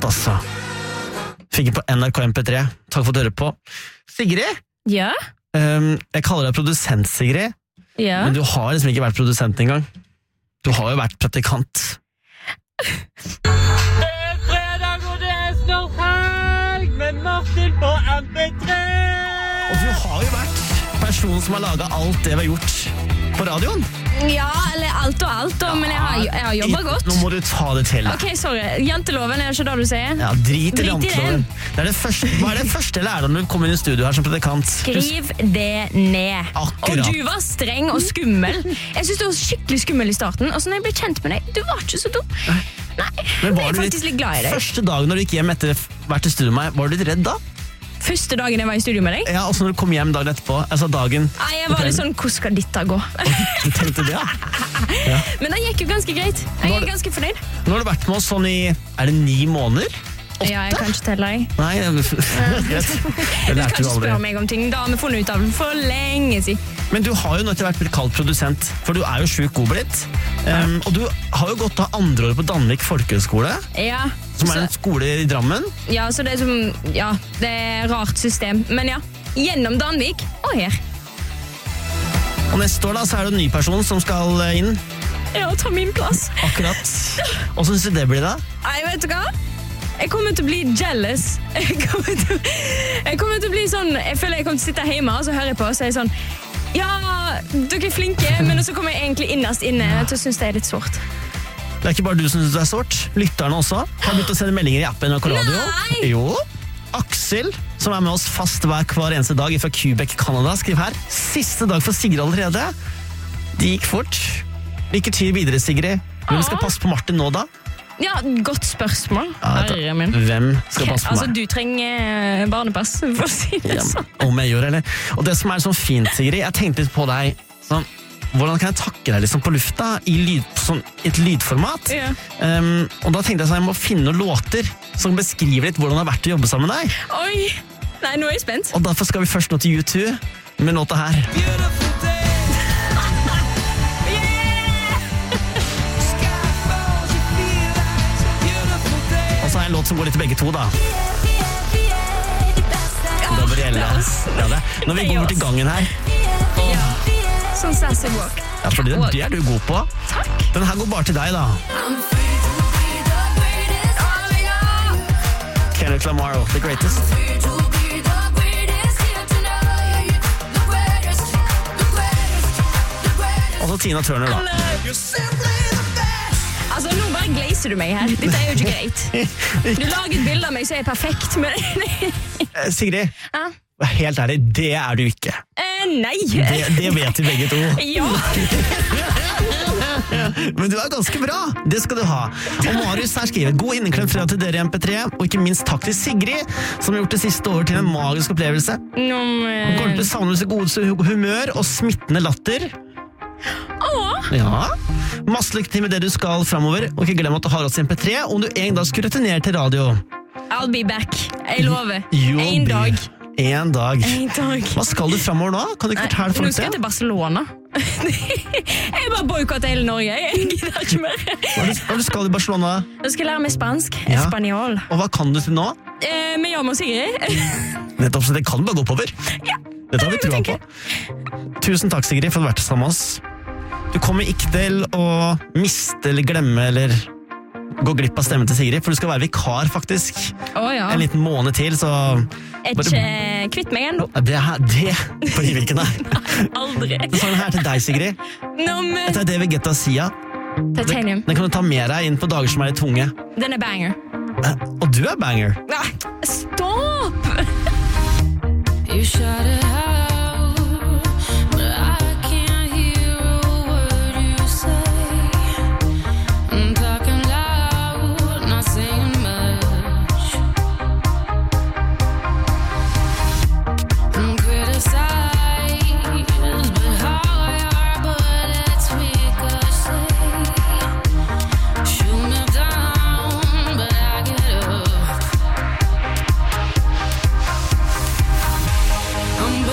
altså. Fikk den på N R K M P tre. Takk for at du hører på. Sigrid? Ja? Um, jeg kaller deg produsent, Sigrid. Ja? Men du har liksom ikke vært produsent engang. Du har jo vært praktikant. Det er fredag, og det er snart helg med Martin på M P tre. Og du har jo vært personen som har laget alt det vi har gjort på radioen. Ja, eller alt og alt, da, men jeg har, jeg har jobbet godt. Nå må du ta det til. Ok, sorry. Janteloven, er det ikke det du sier? Ja, drit i Drit i janteloven. Det er det første, hva er det første lærdom når du kommer inn i studio her som predikant? Skriv det ned. Akkurat. Og du var streng og skummel. Jeg synes du var skikkelig skummel i starten, og så når jeg ble kjent med deg, du var ikke så dum. Nei, Men jeg var er du faktisk litt glad i deg. Første dagen når du gikk hjem etter vært i studio med meg, var du litt redd da? Første dagen jeg var i studio med deg? Ja, og så når du kom hjem dagen etterpå, altså dagen... Nei, jeg var litt sånn, hvor skal dette gå? Du tenkte det, ja? Ja. Men det gikk jo ganske greit. Jeg er ganske fornøyd. Nå har du vært med oss sånn i, er det ni måneder? Åtte? Ja, jeg kan ikke telle deg. Nei, det er greit. Det Du skal lærte ikke du aldri. spørre meg om ting. Da har vi funnet ut av det for lenge siden. Men du har jo nå etter hvert blitt kalt produsent, for du er jo sjukt god blitt. Um, og du har jo gått av andre året på Danvik Folkehøgskole, Ja. som er så- en skole i Drammen. Ja, så det er som, ja, det er rart system. Men ja, gjennom Danvik og her. Og neste år da, så er det en ny person som skal eh, inn. Ja, ta min plass. Akkurat. Og så synes du det blir da? Nei, vet du hva? Jeg kommer til å bli jealous. Jeg kommer til, jeg kommer til å bli sånn, jeg føler jeg kommer til å sitte hjemme, og så hører jeg på, og så er jeg sånn, ja, dere er flinke, men så kommer jeg egentlig innast inne til å synes det er litt sårt. Det er ikke bare du som synes det er sårt. Lytterne også har begynt å sende meldinger i appen N R K Radio. Nei! Jo. Aksel, som er med oss fast hver, hver eneste dag fra Quebec, Canada, skriver her. Siste dag for Sigrid allerede. Det gikk fort. Lykke til videre, Sigrid. Hvem skal passe på Martin nå, da? Ja, godt spørsmål. Ja, vet du, Herre min. hvem skal passe på Altså, meg? du trenger eh, barnepass, for å si det Ja, sånn. om jeg gjør, eller? Og det som er sånn fint, Sigrid, jeg tenkte litt på deg, sånn, hvordan kan jeg takke deg liksom på lufta i lyd, sånn, et lydformat? Ja. Um, og da tenkte jeg sånn, jeg må finne noen låter som beskriver litt hvordan det har vært å jobbe sammen med deg. Oi, nei, nå er jeg spent. Og derfor skal vi først nå til U to med låta her. Og så har jeg en låt som går litt til begge to, da. Gabrielle. Ja, det. Når vi går bort til gangen her. Ja. Sånn sassy walk. Ja, for det, det er du god på. Takk. Den her går bare til deg, da. Kendrick Lamar, The Greatest. Og så Tina Turner, da. Altså, nå bare glaser du meg her. Dette er jo ikke greit. Du lager et bilde av meg som er perfekt, men... Eh, Sigrid, Ja. helt ærlig, det er du ikke. Eh, nei. Det, det vet vi begge to. Ja. Men du er ganske bra, det skal du ha. Og Marius her skriver god inneklem fredag til dere i M P tre, og ikke minst takk til Sigrid, som har gjort det siste året til en magisk opplevelse. Nå, Hun kommer til å savne så gode humør og smittende latter. Åh. Ja. Masse lykke til med det du skal fremover, og ikke glem at du har oss i M P tre om du en dag skulle returnere til radio. I'll be back. Jeg lover. You'll En be- dag. En dag. En dag. Hva skal du fremover nå? Kan du ikke fortelle Nå folk skal jeg det? til Barcelona. Jeg bare boykotter hele Norge. Jeg gidder ikke mer. Hva er det- hva er det du skal i Barcelona? Nå skal jeg lære meg spansk. Ja. Espanjol. Og hva kan du til nå? Eh, med Jan og Sigrid. Nettopp, så det kan bare gå oppover. Ja. Dette har vi troa på. Tusen takk, Sigrid, for at du har vært sammen med oss. Du kommer ikke til å miste eller glemme eller gå glipp av stemmen til Sigrid, for du skal være vikar, faktisk. Å ja. En liten måned til, så... Jeg er ikke kvitt meg ennå. Ja, Det, her, det blir vi ikke, nei. Aldri. Så sangen her til deg, Sigrid. Nå, men... Dette er David Guetta Sia. Titanium. Den kan du ta med deg inn på dager som er litt tunge. Den er banger. Eh, Og du er banger. Nei, stopp! You shut it out, but I can't hear a word you say. I'm talking loud, not saying much. I'm criticized, but how I are, but it's ricochet. Shoot me down, but I get up. I'm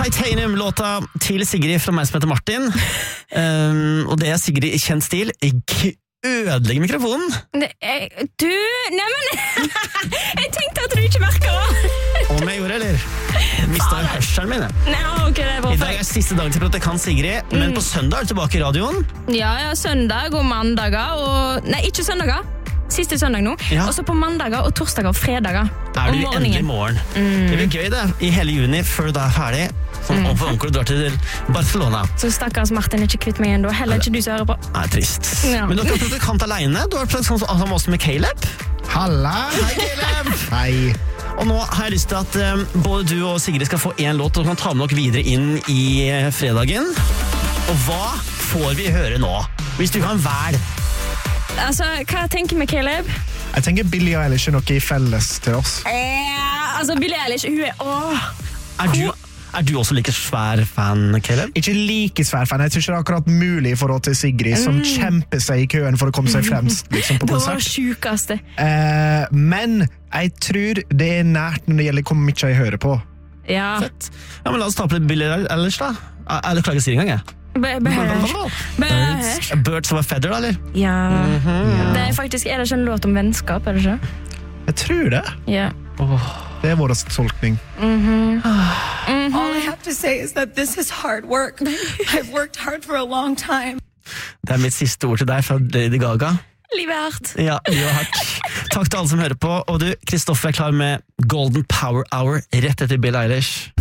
Titanium, låta til Sigrid fra meg som heter Martin. Um, og det er Sigrid i kjent stil. Ikke ødelegge mikrofonen. Det er, du, neimen jeg tenkte at du ikke merket det. Om jeg gjorde, eller? Mistet jeg hørselen min. Nei, ok, det var I dag er siste dagen til praktikant Sigrid, mm. men på søndag er du tilbake i radioen. Ja, ja, søndag og mandager og... Nei, ikke søndager. Siste søndag nå. Ja. Og så på mandager og torsdager og fredager. Er det endelig morgen? Mm. Det blir gøy det, i hele juni, før du er ferdig. Sånn mm. for onkel drar til Barcelona. Så stakkars Martin er ikke kvitt meg igjen da. Heller ikke du som hører på. Nei, trist. Ja. Men du har ikke praktikant alene. Du har praktikant sammen også med Caleb. Halla! Hei, Caleb! Hei. Og nå har jeg lyst til at um, både du og Sigrid skal få en låt, og kan ta med dere videre inn i uh, fredagen. Og hva får vi høre nå? Hvis du kan velge. Altså, hva tenker vi, Caleb? Jeg tenker Billie Eilish er noe i felles til oss. Eh, altså, Billie Eilish, hun er... Åh. Er du, er du også like svær fan, Caleb? Ikke like svær fan. Jeg tror ikke det er akkurat mulig i forhold til Sigrid, mm. som kjemper seg i køen for å komme seg fremst liksom, på konsert. Det var sjukeste. Eh, men jeg tror det er nært når det gjelder hvor mye jeg hører på. Ja. Fett. Ja, men la oss ta på litt Billie Eilish da. Er det klaget å si det en gang, jeg? Birds. Birds. Birds of a feather, eller? Ja. Mm-hmm. Ja. Det er faktisk, er det ikke en låt om vennskap, er det ikke? Jeg tror det. Ja. Oh, det er vår tolkning. Mm-hmm. Mm-hmm. All I have to say is that this is hard work. I've worked hard for a long time. Det er mitt siste ord til deg fra Lady Gaga. Livet er hardt. Ja, livet er hardt. Takk til alle som hører på. Og du, Kristoffer er klar med Golden Power Hour rett etter Billie Eilish.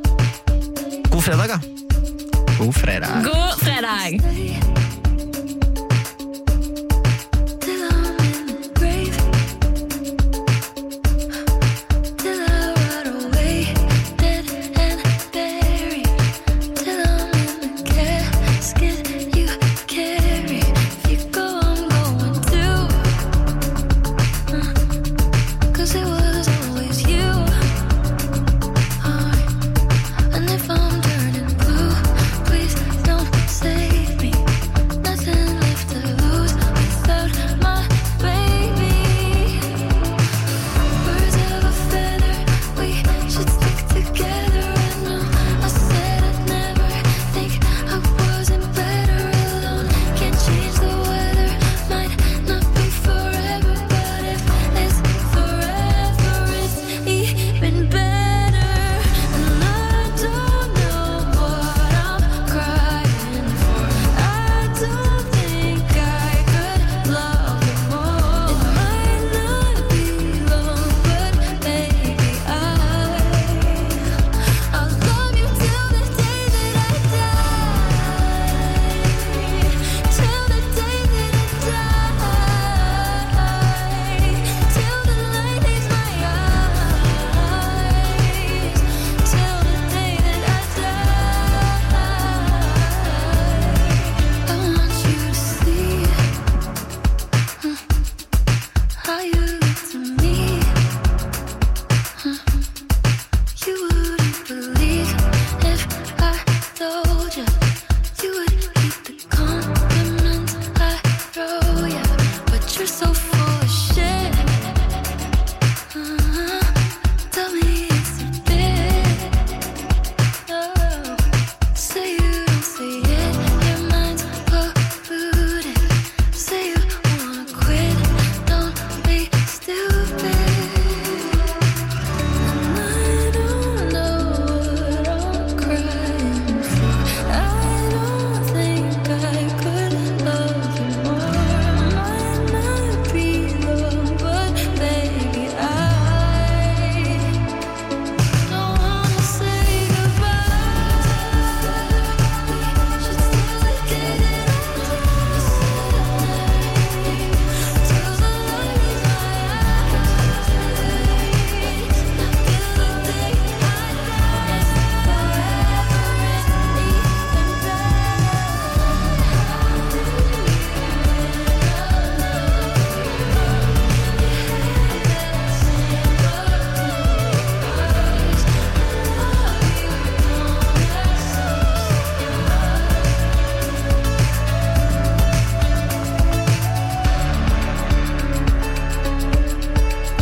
God fredag, da. God fredag. God fredag.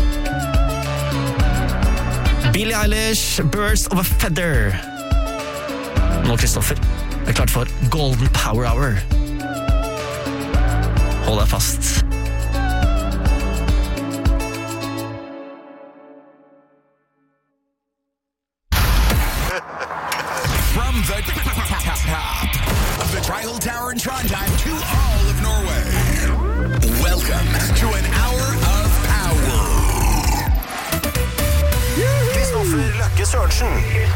Billie Eilish, Birds of a Feather. Nå, Kristoffer, er klart for Golden Power Hour. Hold deg fast. From the top of the Trial Tower in Trondheim to all of Norway. Welcome to an hour of power. Kristoffer Løkke Sørensen.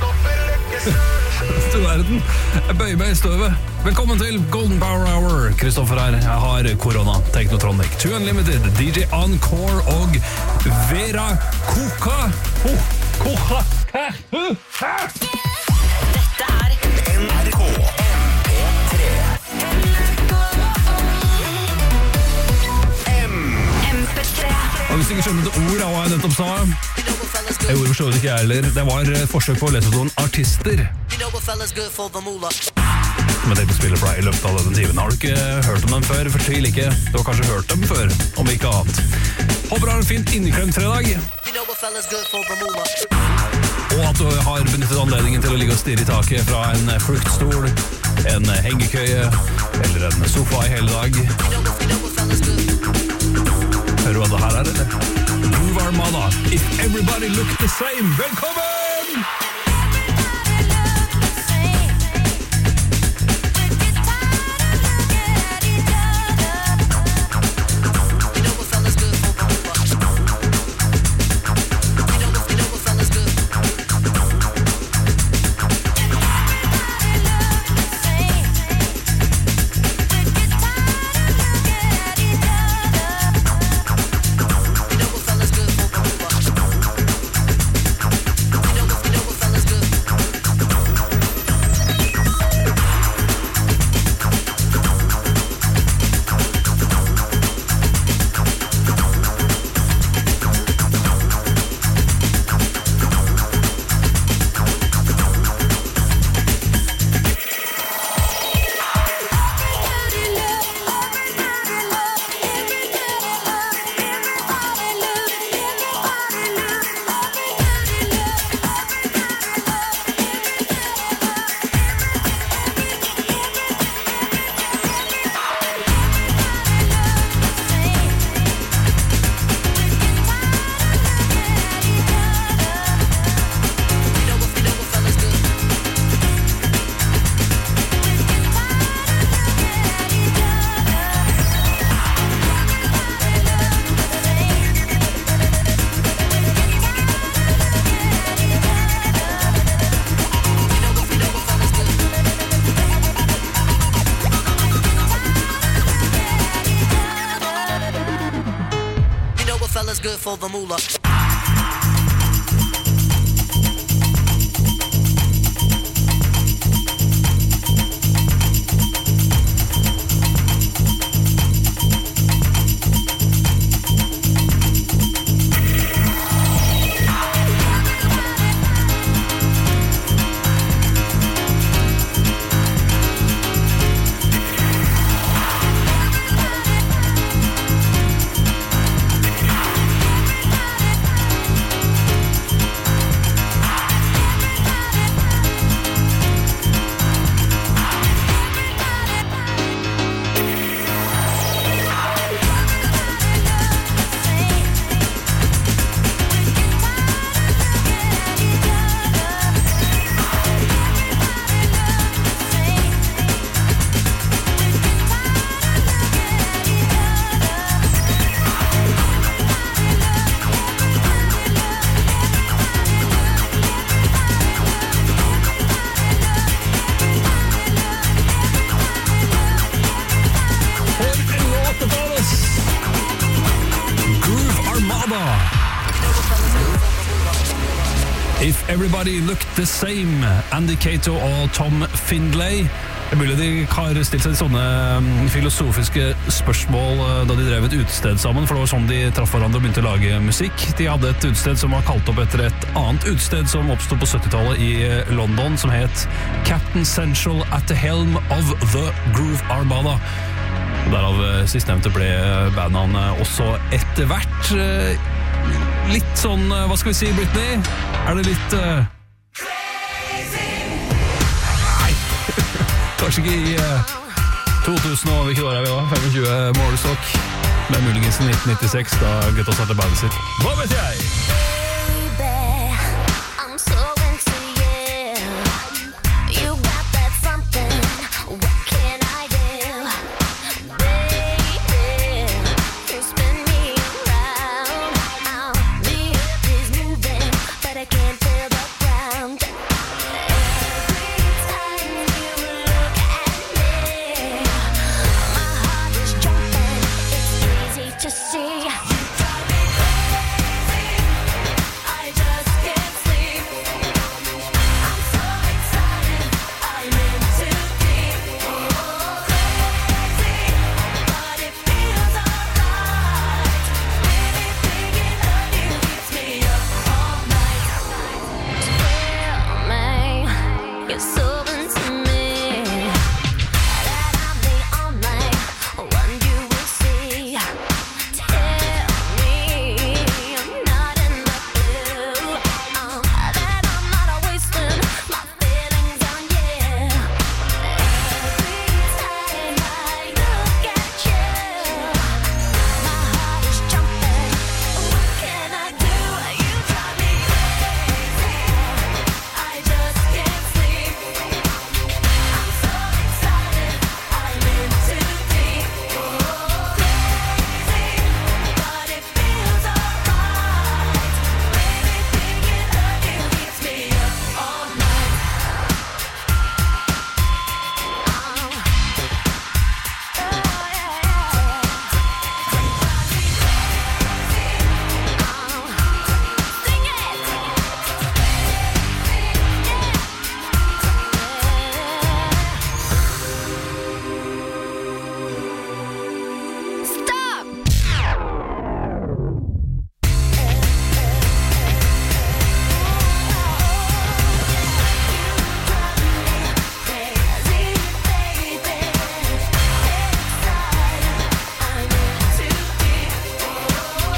Du verden, jeg bøyer meg i støvet. Velkommen til Golden Power Hour. Kristoffer her, jeg har korona, Technotronic, Two Unlimited, D J Encore og Vera Koka. Oh, Koka. Hæ? Hæ? Dette er N R K M P tre. M P tre. Og hvis du ikke skjønner det ord av hva jeg nettopp sa, jeg gjorde forstått ikke jeg heller. Det var et forsøk på å lese noen artister. Men det spiller for deg i løpet av denne timen. Har du ikke hørt om dem før? Fortvil ikke. Du har kanskje hørt dem før, om ikke annet. Håper du har en fint inneklemt fredag. Og at du har benyttet anledningen til å ligge og stirre i taket fra en fruktstol, en hengekøye eller en sofa i hele dag. Hører du hva det her er, eller? Groove Armada, If Everybody Look the Same. Velkommen! For the moolah. If Everybody Looked the Same, Andy Cato og Tom Findlay. Det er mulig de har stilt seg sånne filosofiske spørsmål da de drev et utested sammen, for det var sånn de traff hverandre og begynte å lage musikk. De hadde et utested som var kalt opp etter et annet utested som oppstod på syttitallet i London, som het Captain Central at the Helm of the Groove Armada. Derav sistnevnte ble bandene også etter hvert litt sånn, hva skal vi si, Britney? Er det litt... Uh... Nei, Kanskje ikke i uh, to tusen og hvilket år er vi da? tjuefem målestokk. Men muligens i nitten nittiseks da gutta startet bandet sitt. Hva vet jeg? I'm so into you. You got that something. What can I do? Baby, you spin me around. Oh, the earth is moving, but I can't feel the ground. Every time you look at me, my heart is jumping. It's easy to see. I just can't sleep. I'm so excited. I'm in too deep. Oh, crazy, but it feels alright. Really thinking of you keeps me up all night. Tell me you're so into me that I'm the only one you will see. Tell me I'm not in the blue. Oh, that I'm not wasting my feelings on you. Every time I look at you, my heart is jumping. What can I do? You drive me crazy. I just can't sleep. I'm so excited. I'm in too deep. Oh, crazy, but it feels alright. Really thinking of you keeps me up all night. Stop! Crazy, baby. Excited. I'm in too deep. Oh,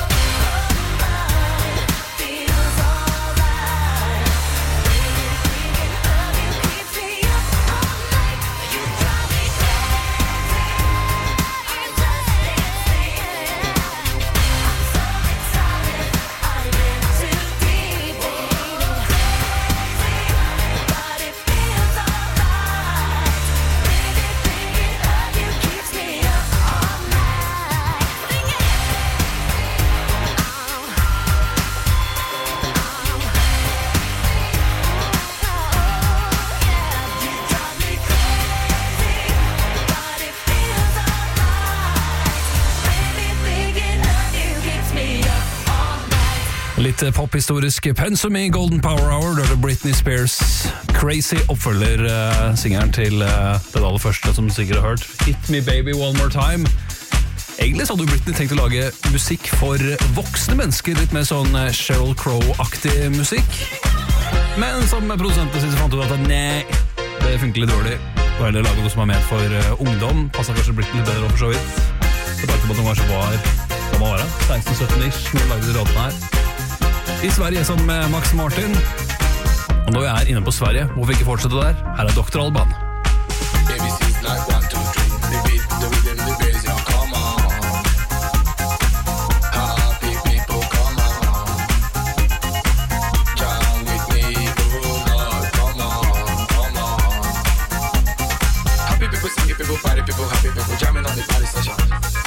feels alright. Really thinking of you keeps me up all night. You drive me crazy. I just can't sleep. I'm so excited. I'm in too deep. Crazy, but it feels alright. Really thinking of you keeps me up all night. Sing it. You drive me crazy, but it feels alright. Really thinking of you keeps me up all night. Litt pophistorisk pensum i Golden Power Hour, der det Britney Spears Crazy oppfølger uh, singeren til uh, det aller første som du sikkert har hørt, Hit Me Baby One More Time. Egentlig så hadde jo Britney tenkt å lage musikk for voksne mennesker, litt mer sånn uh, Sheryl Crow-aktig musikk. Men som produsenten synes fant ut at nei, det funker litt dårlig. Og heller lage noe som er ment for uh, ungdom, passet kanskje Britney litt bedre for så vidt. Så takk på at hun kanskje var, hva man var det, seksten sytten-ish, når hun lagde de rådene her. I Sverige som uh, Max Martin. Og når vi er inne på Sverige, hvorfor ikke fortsette der? Her er doktor Alban. A B C's like one, two, three. The beat, the rhythm, the bass, yeah, come on. Happy people, come on. Jam with me, oh Lord, come on, come on. Happy people, singing people, party people, happy people, jamming on the party session.